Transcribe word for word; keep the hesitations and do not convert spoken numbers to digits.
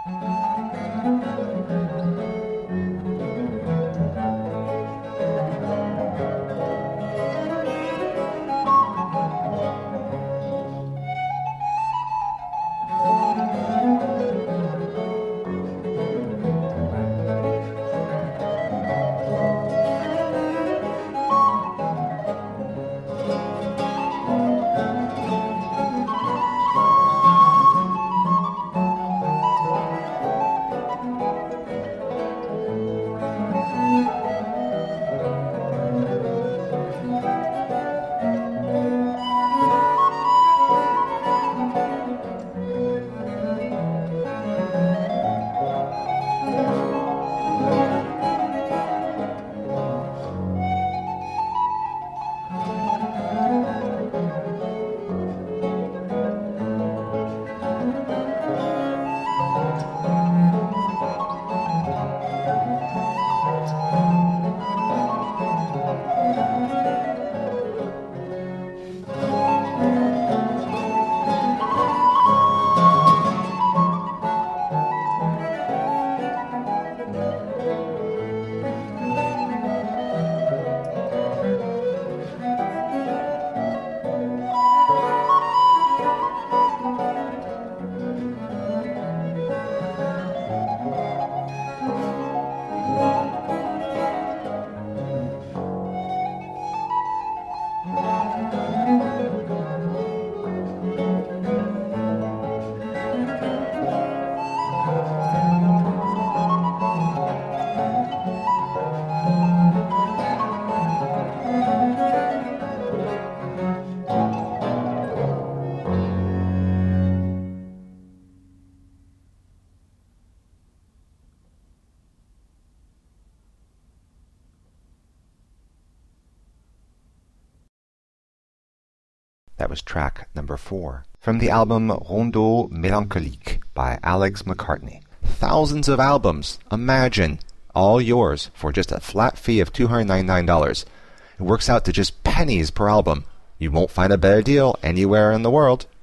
That was track number four from the album Rondeau Mélancolique by Alex McCartney. Thousands of albums, imagine, all yours for just a flat fee of two hundred ninety-nine dollars. It works out to just pennies per album. You won't find a better deal anywhere in the world.